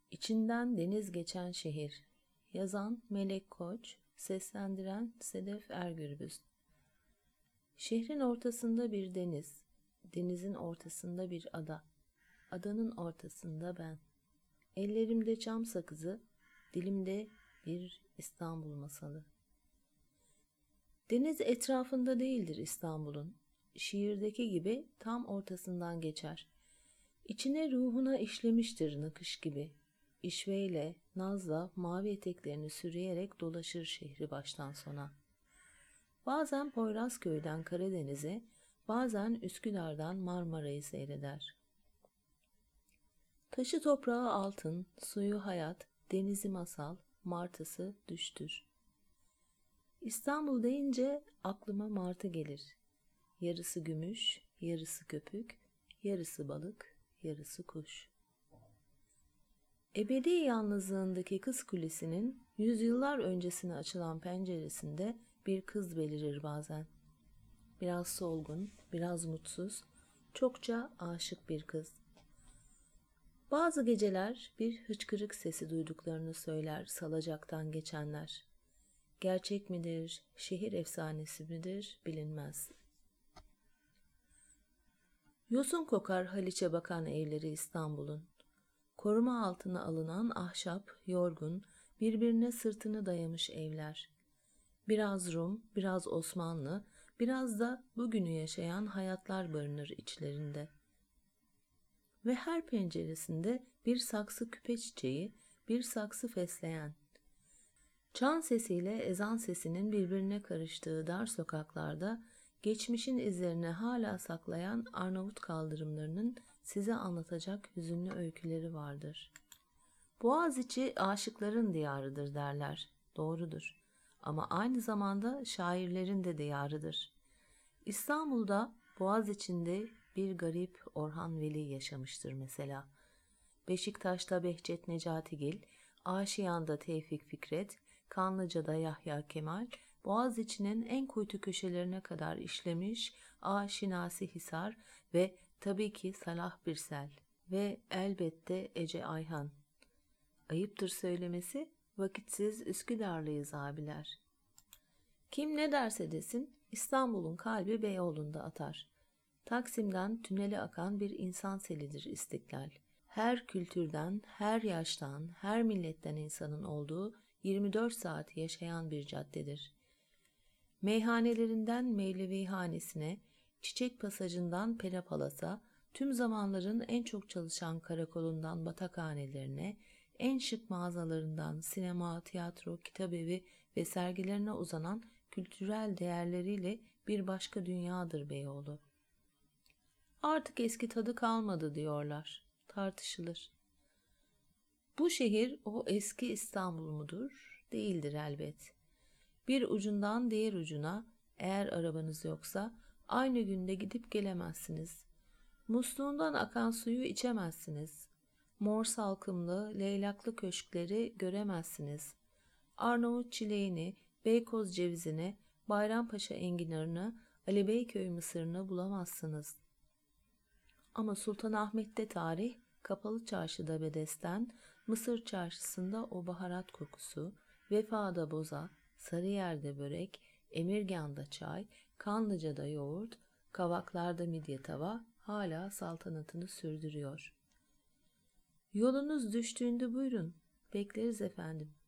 İçinden deniz geçen şehir. Yazan Melek Koç, seslendiren Sedef Ergürbüz. Şehrin ortasında bir deniz, denizin ortasında bir ada, adanın ortasında ben. Ellerimde çam sakızı, dilimde bir İstanbul masalı. Deniz etrafında değildir İstanbul'un. Şiirdeki gibi tam ortasından geçer. İçine ruhuna işlemiştir nakış gibi. İşveyle, nazla mavi eteklerini sürüyerek dolaşır şehri baştan sona. Bazen Poyrazköy'den Karadeniz'e, bazen Üsküdar'dan Marmara'yı seyreder. Taşı toprağı altın, suyu hayat, denizi masal, martısı düştür. İstanbul deyince aklıma martı gelir. Yarısı gümüş, yarısı köpük, yarısı balık, yarısı kuş. Ebedi yalnızlığındaki kız kulesinin yüzyıllar öncesine açılan penceresinde bir kız belirir bazen. Biraz solgun, biraz mutsuz, çokça aşık bir kız. Bazı geceler bir hıçkırık sesi duyduklarını söyler salacaktan geçenler. Gerçek midir, şehir efsanesi midir bilinmez. Yosun kokar Haliç'e bakan evleri İstanbul'un. Koruma altına alınan ahşap, yorgun, birbirine sırtını dayamış evler. Biraz Rum, biraz Osmanlı, biraz da bugünü yaşayan hayatlar barınır içlerinde. Ve her penceresinde bir saksı küpe çiçeği, bir saksı fesleğen. Çan sesiyle ezan sesinin birbirine karıştığı dar sokaklarda geçmişin izlerini hala saklayan Arnavut kaldırımlarının size anlatacak hüzünlü öyküleri vardır. Boğaziçi aşıkların diyarıdır derler. Doğrudur. Ama aynı zamanda şairlerin de diyarıdır. İstanbul'da Boğaziçi'nde bir garip Orhan Veli yaşamıştır mesela. Beşiktaş'ta Behçet Necatigil, Aşiyan'da Tevfik Fikret, Kanlıca'da Yahya Kemal, Boğaziçi'nin en kuytu köşelerine kadar işlemiş Şinasi Hisar ve tabii ki Salah Birsel ve elbette Ece Ayhan. Ayıptır söylemesi, vakitsiz Üsküdarlıyız abiler. Kim ne derse desin, İstanbul'un kalbi Beyoğlu'nda atar. Taksim'den tünele akan bir insan selidir İstiklal. Her kültürden, her yaştan, her milletten insanın olduğu 24 saat yaşayan bir caddedir. Meyhanelerinden Mevlevihanesine, Çiçek Pasajı'ndan Pera Palas'a, tüm zamanların en çok çalışan karakolundan batakhanelerine, en şık mağazalarından sinema, tiyatro, kitabevi ve sergilerine uzanan kültürel değerleriyle bir başka dünyadır Beyoğlu. Artık eski tadı kalmadı diyorlar. Tartışılır. Bu şehir o eski İstanbul mudur? Değildir elbet. Bir ucundan diğer ucuna eğer arabanız yoksa aynı günde gidip gelemezsiniz. Musluğundan akan suyu içemezsiniz. Mor salkımlı, leylaklı köşkleri göremezsiniz. Arnavut çileğini, Beykoz cevizini, Bayrampaşa enginarını, Ali Beyköy mısırını bulamazsınız. Ama Sultanahmet'te tarih, Kapalı Çarşı'da bedesten, Mısır Çarşısı'nda o baharat kokusu, Vefa'da boza, Sarıyer'de börek, Emirgan'da çay, Kanlıca'da yoğurt, Kavaklar'da midye tava hala saltanatını sürdürüyor. Yolunuz düştüğünde buyurun, bekleriz efendim.